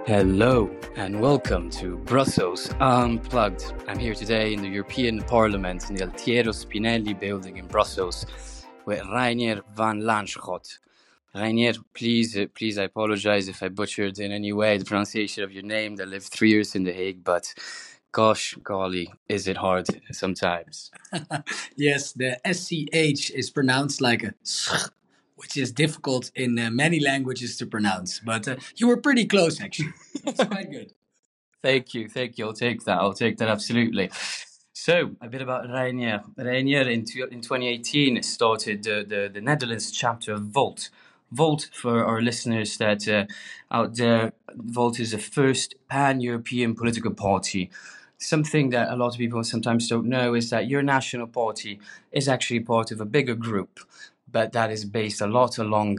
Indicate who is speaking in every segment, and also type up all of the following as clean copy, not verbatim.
Speaker 1: Hello and welcome to Brussels Unplugged. I'm here today in the European Parliament in the Altiero Spinelli building in Brussels with Reinier van Lanschot. Reinier, please, I apologize if I butchered in any way the pronunciation of your name. I lived 3 years in The Hague, but gosh, golly, is it hard sometimes.
Speaker 2: Yes, the SCH is pronounced like a sh, which is difficult in many languages to pronounce. But you were pretty close, actually. It's quite good.
Speaker 1: Thank you. I'll take that, absolutely. So, a bit about Reinier. Reinier in 2018 started the Netherlands chapter of Volt. Volt, for our listeners that out there, Volt is the first pan-European political party. Something that a lot of people sometimes don't know is that your national party is actually part of a bigger group, but that is based a lot along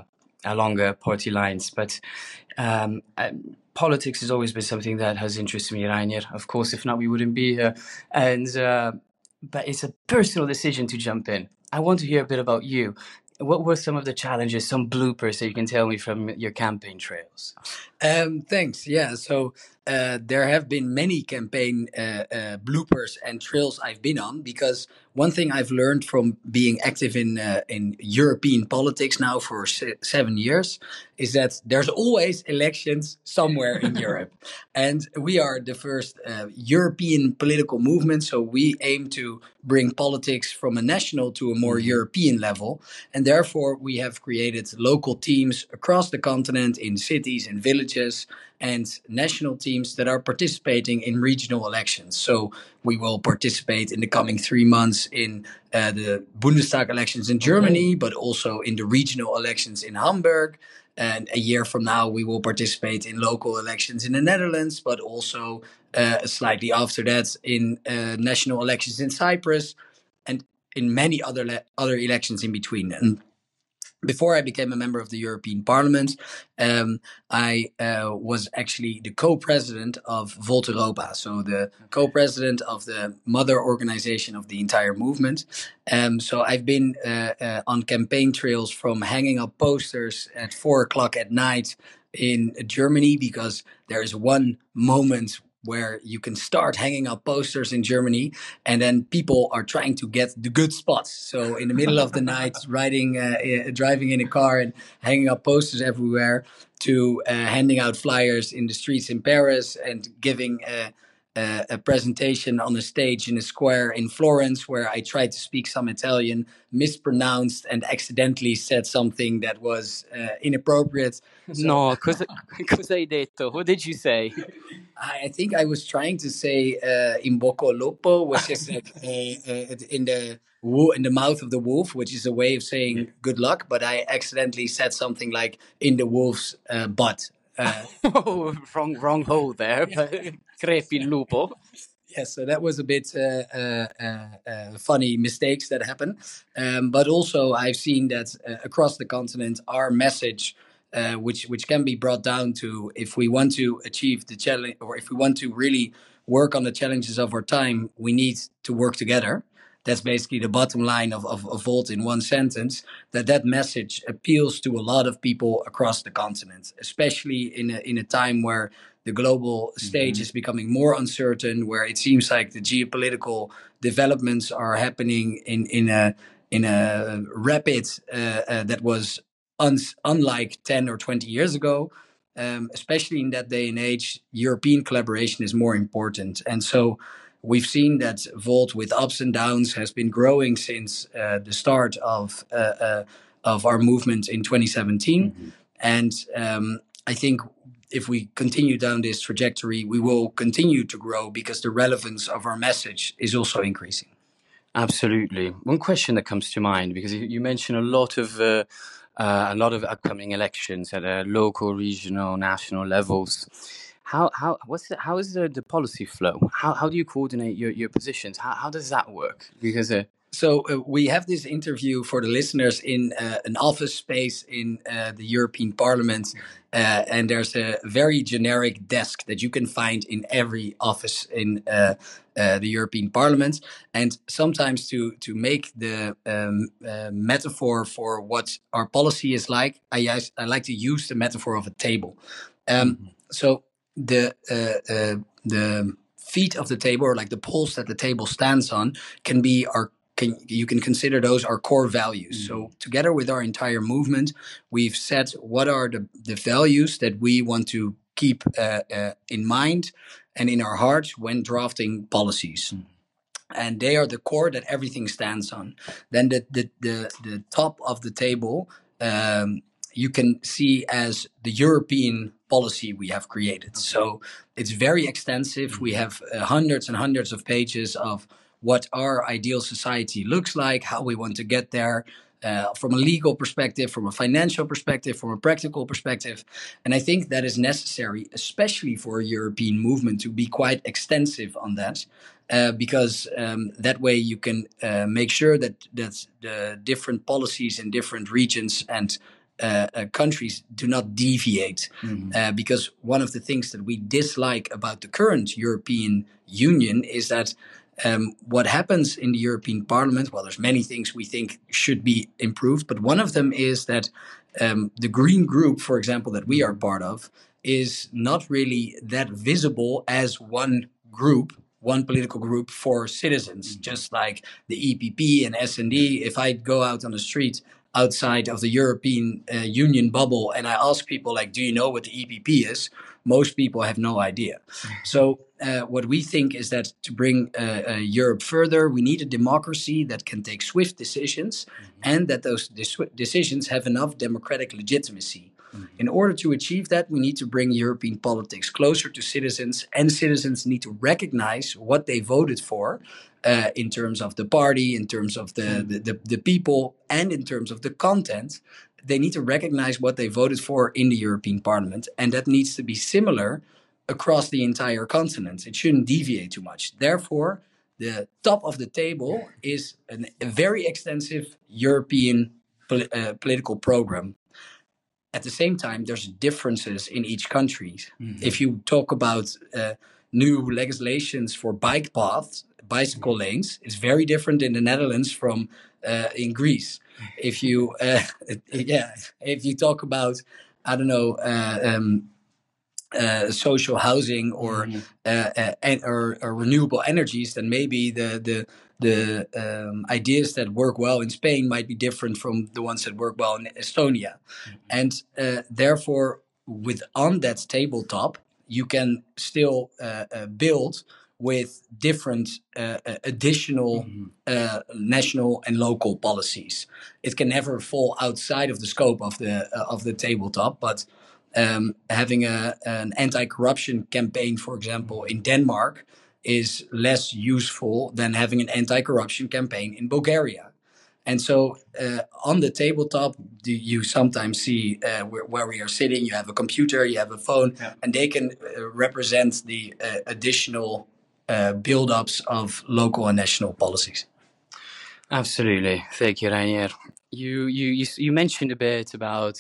Speaker 1: party lines. But um, politics has always been something that has interested me, Reinier. Of course, if not, we wouldn't be here. And but it's a personal decision to jump in. I want to hear a bit about you. What were some of the challenges, some bloopers that you can tell me from your campaign trails?
Speaker 2: Thanks. Yeah. So there have been many campaign bloopers and trails I've been on, because one thing I've learned from being active in European politics now for 7 years is that there's always elections somewhere in Europe, and we are the first European political movement. So we aim to bring politics from a national to a more European level, and therefore we have created local teams across the continent in cities and villages, and national teams that are participating in regional elections. So we will participate in the coming 3 months in the Bundestag elections in Germany, but also in the regional elections in Hamburg. And a year from now, we will participate in local elections in the Netherlands, but also slightly after that in national elections in Cyprus, and in many other elections in between. And before I became a member of the European Parliament, I was actually the co-president of Volt Europa, so the co-president of the mother organization of the entire movement. So I've been on campaign trails, from hanging up posters at 4 o'clock at night in Germany, because there is one moment where you can start hanging up posters in Germany, and then people are trying to get the good spots. So in the middle of the night, driving in a car and hanging up posters everywhere, to handing out flyers in the streets in Paris, and giving a presentation on a stage in a square in Florence, where I tried to speak some Italian, mispronounced, and accidentally said something that was inappropriate.
Speaker 1: No, cosa hai detto? What did you say?
Speaker 2: I think I was trying to say in bocca al lupo, which is like in the mouth of the wolf, which is a way of saying good luck. But I accidentally said something like in the wolf's butt.
Speaker 1: Oh, wrong hole there. But crepi il lupo.
Speaker 2: Yes, so that was a bit funny mistakes that happen. But also, I've seen that across the continent, our message, which can be brought down to, if we want to achieve the challenge, or if we want to really work on the challenges of our time, we need to work together. That's basically the bottom line of Volt in one sentence. That message appeals to a lot of people across the continent, especially in a time where the global stage is becoming more uncertain, where it seems like the geopolitical developments are happening in a rapid that was unlike 10 or 20 years ago. Especially in that day and age, European collaboration is more important. And so we've seen that Volt, with ups and downs, has been growing since the start of our movement in 2017. And I think if we continue down this trajectory, we will continue to grow, because the relevance of our message is also increasing.
Speaker 1: Absolutely. One question that comes to mind, because you mentioned a lot of upcoming elections at local, regional, national levels. How is the policy flow? How do you coordinate your positions? How does that work? Because
Speaker 2: So we have this interview for the listeners in an office space in the European Parliament, and there's a very generic desk that you can find in every office in the European Parliament. And sometimes to make the metaphor for what our policy is like, I like to use the metaphor of a table. So the feet of the table, or like the poles that the table stands on, can be our you can consider those our core values. So together with our entire movement, we've set what are the values that we want to keep in mind and in our hearts when drafting policies. And they are the core that everything stands on. Then the top of the table, you can see as the European policy we have created. Okay. So it's very extensive. We have hundreds and hundreds of pages of what our ideal society looks like, how we want to get there, from a legal perspective, from a financial perspective, from a practical perspective. And I think that is necessary, especially for a European movement, to be quite extensive on that. Because that way you can make sure that the different policies in different regions and countries do not deviate. Because one of the things that we dislike about the current European Union is that what happens in the European Parliament, well, there's many things we think should be improved, but one of them is that the Green Group, for example, that we are part of, is not really that visible as one group, one political group for citizens, just like the EPP and S&D. If I go out on the street outside of the European Union bubble and I ask people, like, do you know what the EPP is? Most people have no idea. So what we think is that to bring Europe further, we need a democracy that can take swift decisions and that those decisions have enough democratic legitimacy. In order to achieve that, we need to bring European politics closer to citizens, and citizens need to recognize what they voted for in terms of the party, in terms of the people, and in terms of the content. They need to recognize what they voted for in the European Parliament, and that needs to be similar across the entire continent. It shouldn't deviate too much. Therefore, the top of the table is a very extensive European political program. At the same time, there's differences in each country. If you talk about new legislations for bike paths, bicycle lanes, it's very different in the Netherlands from in Greece. If you if you talk about, I don't know, social housing or renewable energies, then maybe the ideas that work well in Spain might be different from the ones that work well in Estonia. And therefore, on that tabletop, you can still build with different additional national and local policies. It can never fall outside of the scope of the tabletop, but having an anti-corruption campaign, for example, in Denmark is less useful than having an anti-corruption campaign in Bulgaria. And so on the tabletop, you sometimes see where we are sitting, you have a computer, you have a phone, and they can represent the additional build-ups of local and national policies.
Speaker 1: Absolutely. Thank you, Reinier. You mentioned a bit about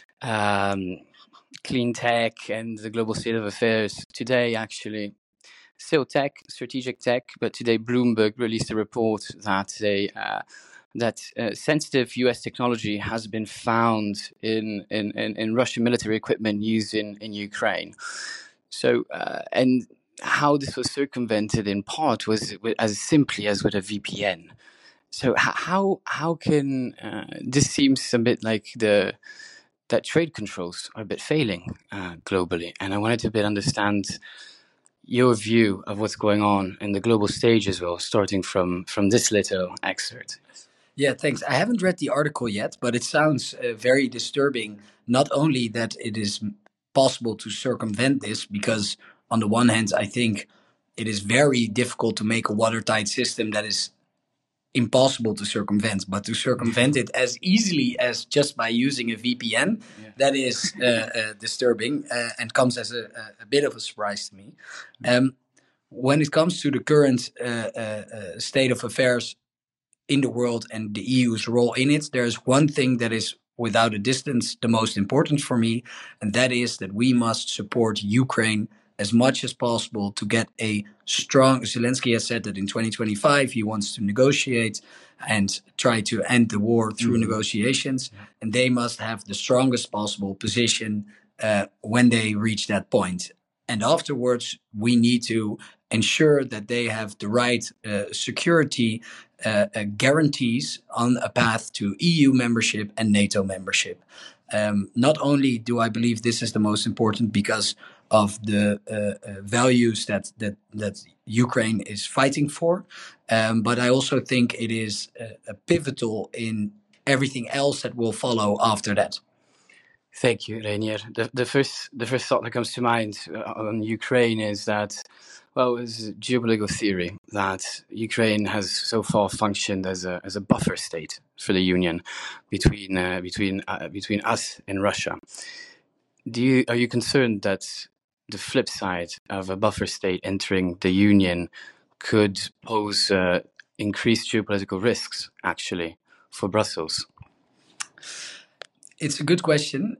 Speaker 1: clean tech and the global state of affairs. Today, actually, still tech, strategic tech, but today Bloomberg released a report that sensitive U.S. technology has been found in Russian military equipment used in Ukraine. So, and how this was circumvented in part was as simply as with a VPN. So how can this seems a bit like that trade controls are a bit failing globally, and I wanted to a bit understand your view of what's going on in the global stage as well, starting from this little excerpt.
Speaker 2: Yeah, thanks. I haven't read the article yet, but it sounds very disturbing. Not only that it is possible to circumvent this, because on the one hand, I think it is very difficult to make a watertight system that is impossible to circumvent, but to circumvent it as easily as just by using a VPN, that is disturbing and comes as a bit of a surprise to me. When it comes to the current state of affairs in the world and the EU's role in it, there's one thing that is without a distance the most important for me, and that is that we must support Ukraine as much as possible to get a strong. Zelensky has said that in 2025 he wants to negotiate and try to end the war through negotiations, and they must have the strongest possible position when they reach that point. And afterwards, we need to ensure that they have the right security guarantees on a path to EU membership and NATO membership. Not only do I believe this is the most important because of the values that Ukraine is fighting for, but I also think it is pivotal in everything else that will follow after that.
Speaker 1: Thank you, Rainier. The first thought that comes to mind on Ukraine is that, well, it's geopolitical theory that Ukraine has so far functioned as a buffer state for the Union between us and Russia. Are you concerned that the flip side of a buffer state entering the Union could pose increased geopolitical risks, actually, for Brussels?
Speaker 2: It's a good question,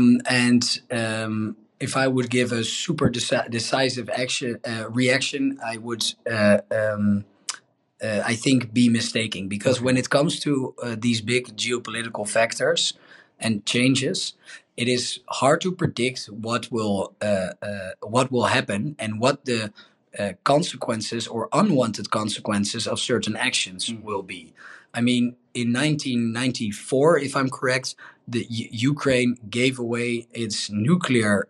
Speaker 2: if I would give a super decisive reaction, I would, I think, be mistaken. Because when it comes to these big geopolitical factors and changes, it is hard to predict what will happen and what the consequences or unwanted consequences of certain actions will be. I mean, in 1994, if I'm correct, Ukraine gave away its nuclear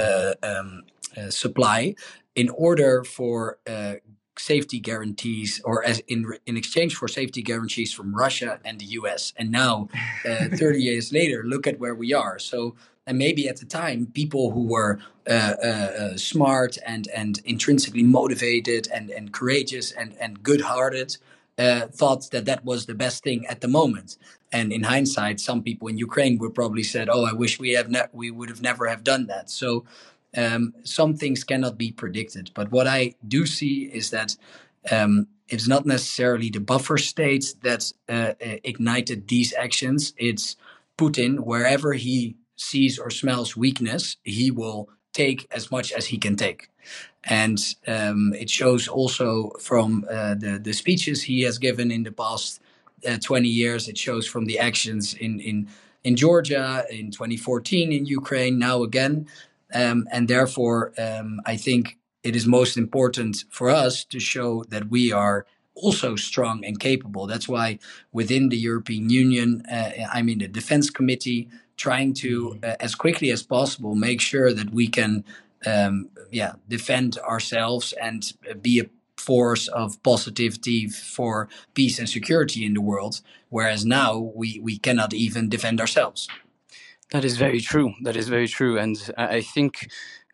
Speaker 2: supply in order for safety guarantees, or as in exchange for safety guarantees from Russia and the US. And now, 30 years later, look at where we are. So, and maybe at the time, people who were smart and intrinsically motivated and courageous and good-hearted thought that was the best thing at the moment. And in hindsight, some people in Ukraine would probably said, "Oh, I wish we would have never have done that." So some things cannot be predicted. But what I do see is that it's not necessarily the buffer states that ignited these actions. It's Putin. Wherever he sees or smells weakness, he will take as much as he can take. And it shows also from the speeches he has given in the past 20 years. It shows from the actions in Georgia, in 2014 in Ukraine, now again. And therefore, I think it is most important for us to show that we are also strong and capable. That's why within the European Union, I'm in the Defense Committee, trying to, as quickly as possible, make sure that we can defend ourselves and be a force of positivity for peace and security in the world, whereas now we cannot even defend ourselves.
Speaker 1: That is very true. That is very true. And I think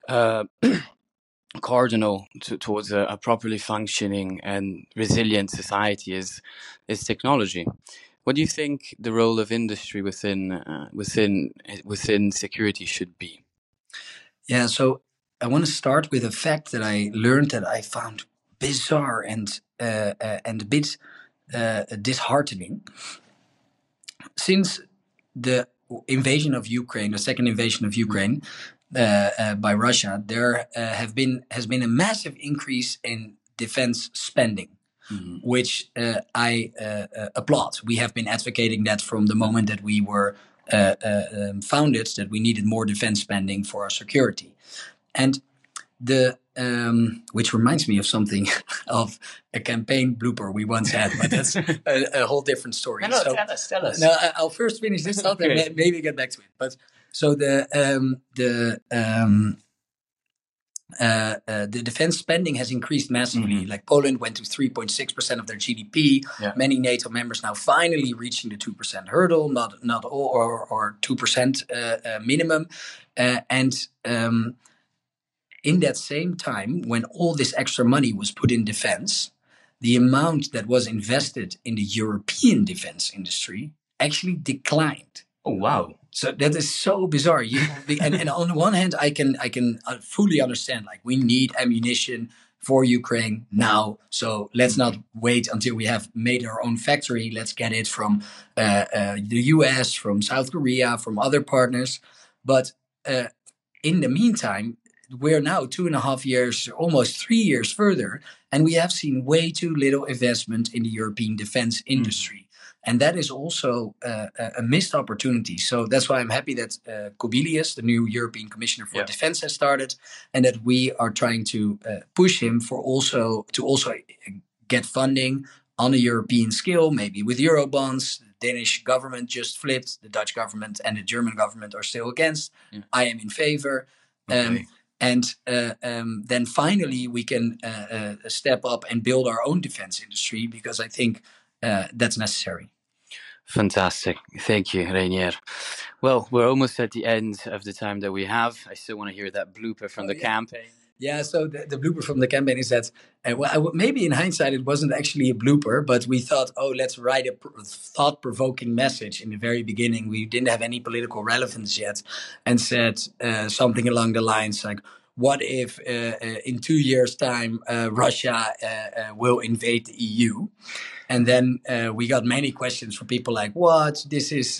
Speaker 1: cardinal towards a properly functioning and resilient society is technology. What do you think the role of industry within security should be?
Speaker 2: Yeah, so I want to start with a fact that I learned that I found bizarre and a bit disheartening. Since the invasion of Ukraine, the second invasion of Ukraine by Russia, there has been a massive increase in defense spending, which I applaud. We have been advocating that from the moment that we were founded, that we needed more defense spending for our security. And which reminds me of something, of a campaign blooper we once had, but that's a whole different story.
Speaker 1: No, tell us.
Speaker 2: No, I'll first finish this thought and maybe get back to it. But so the defense spending has increased massively. Like Poland went to 3.6% of their GDP. Yeah. Many NATO members now finally reaching the 2% hurdle, not all, or 2% minimum, and in that same time, when all this extra money was put in defense, the amount that was invested in the European defense industry actually declined.
Speaker 1: Oh, wow.
Speaker 2: So that is so bizarre. And on the one hand, I can fully understand, like, we need ammunition for Ukraine now. So let's not wait until we have made our own factory. Let's get it from the US, from South Korea, from other partners. But in the meantime, we're now 2.5 years, almost 3 years further, and we have seen way too little investment in the European defense industry. And that is also a missed opportunity. So that's why I'm happy that Kubilius, the new European Commissioner for Defense, has started, and that we are trying to push him for also get funding on a European scale, maybe with Eurobonds. The Danish government just flipped. The Dutch government and the German government are still against. I am in favor. And then finally we can step up and build our own defense industry, because I think that's necessary.
Speaker 1: Fantastic. Thank you, Reinier. Well, we're almost at the end of the time that we have. I still want to hear that blooper from the campaign.
Speaker 2: Yeah, so the blooper from the campaign is that, maybe in hindsight, it wasn't actually a blooper, but we thought, let's write a thought-provoking message. In the very beginning, we didn't have any political relevance yet, and said something along the lines like, what if in 2 years' time, Russia will invade the EU? And then we got many questions from people like, what? This is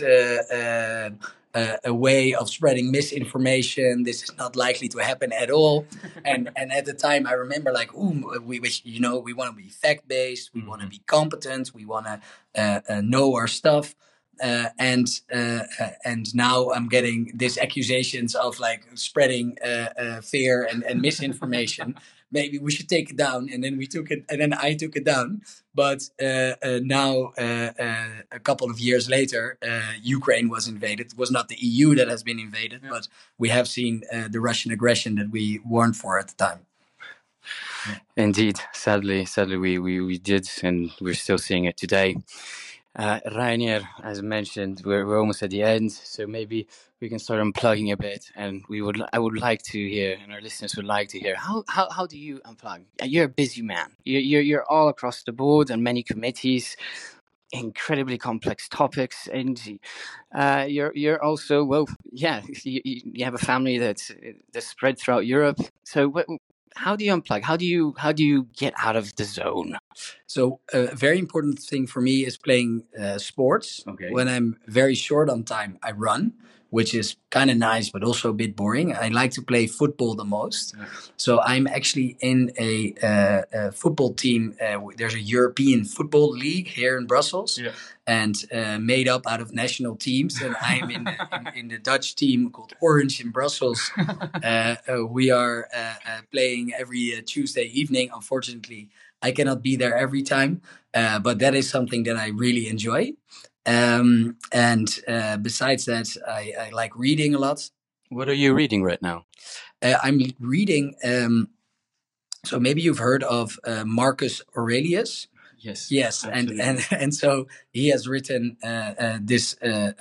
Speaker 2: a way of spreading misinformation. This is not likely to happen at all. And at the time, I remember like, we want to be fact-based. We want to be competent. We want to know our stuff. And now I'm getting these accusations of like spreading fear and misinformation. Maybe we should take it down. And then we took it, and then I took it down. But now, a couple of years later, Ukraine was invaded. It was not the EU that has been invaded, but we have seen the Russian aggression that we warned for at the time.
Speaker 1: Indeed, sadly, we did, and we're still seeing it today. Reinier, as mentioned, we're almost at the end, so maybe we can start unplugging a bit, and I would like to hear, and our listeners would like to hear, how do you unplug? You're a busy man. You're all across the board on many committees, incredibly complex topics, and you're also you have a family that's spread throughout Europe. So how do you unplug? How do you get out of the zone?
Speaker 2: So a very important thing for me is playing sports. Okay. When I'm very short on time, I run, which is kind of nice, but also a bit boring. I like to play football the most. Yeah. So I'm actually in a football team. There's a European Football League here in Brussels, and made up out of national teams. And I'm in the Dutch team called Orange in Brussels. We are playing every Tuesday evening. Unfortunately, I cannot be there every time, but that is something that I really enjoy. Besides that, I like reading a lot.
Speaker 1: What are you reading right now?
Speaker 2: I'm reading, so maybe you've heard of Marcus Aurelius. Yes, and so he has written this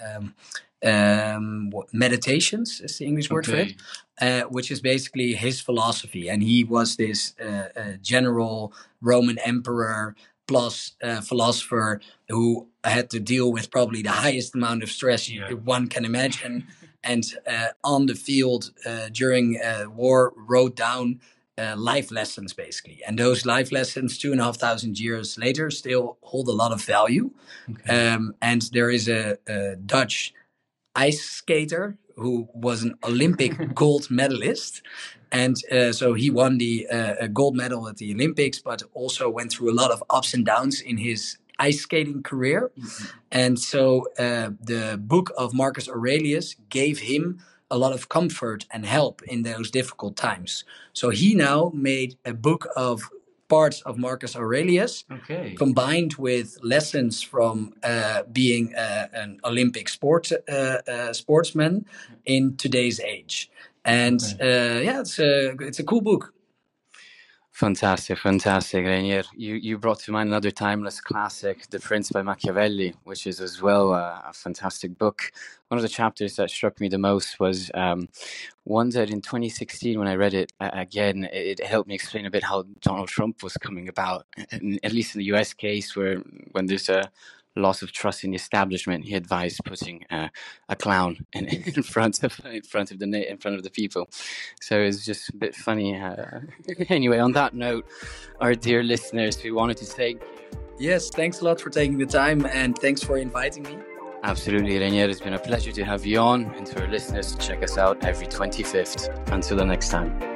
Speaker 2: Meditations is the English word for it, which is basically his philosophy. And he was this general Roman emperor plus philosopher who had to deal with probably the highest amount of stress one can imagine. And on the field during war wrote down life lessons, basically. And those life lessons, 2,500 years later, still hold a lot of value. Okay. And there is a Dutch ice skater who was an Olympic gold medalist. And so he won the gold medal at the Olympics, but also went through a lot of ups and downs in his ice skating career. Mm-hmm. And so the book of Marcus Aurelius gave him a lot of comfort and help in those difficult times. So he now made a book of parts of Marcus Aurelius, combined with lessons from being an Olympic sportsman in today's age. And it's a cool book.
Speaker 1: Fantastic, Reinier. You brought to mind another timeless classic, The Prince by Machiavelli, which is as well a fantastic book. One of the chapters that struck me the most was one that in 2016, when I read it again, it helped me explain a bit how Donald Trump was coming about, at least in the US case, when there's a loss of trust in the establishment, he advised putting a clown in front of the people. So it's just a bit funny. Anyway, on that note, our dear listeners, we wanted to thank you.
Speaker 2: Yes, thanks a lot for taking the time, and thanks for inviting me.
Speaker 1: Absolutely, Reinier. It's been a pleasure to have you on, and to our listeners, check us out every 25th. Until the next time.